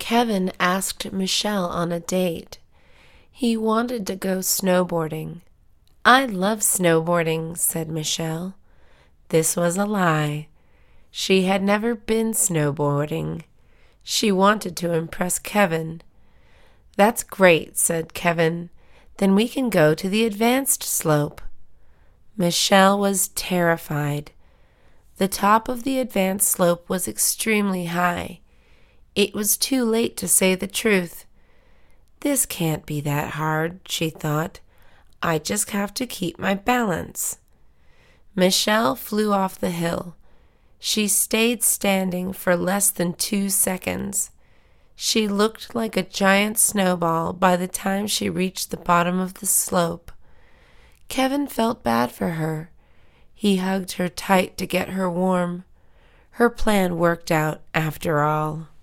Kevin asked Michelle on a date. He wanted to go snowboarding. "I love snowboarding," said Michelle. This was a lie. She had never been snowboarding. She wanted to impress Kevin. "That's great," said Kevin. "Then we can go to the advanced slope." Michelle was terrified. The top of the advanced slope was extremely high. It was too late to say the truth. "This can't be that hard," she thought. "I just have to keep my balance." Michelle flew off the hill. She stayed standing for less than 2 seconds. She looked like a giant snowball by the time she reached the bottom of the slope. Kevin felt bad for her. He hugged her tight to get her warm. Her plan worked out after all.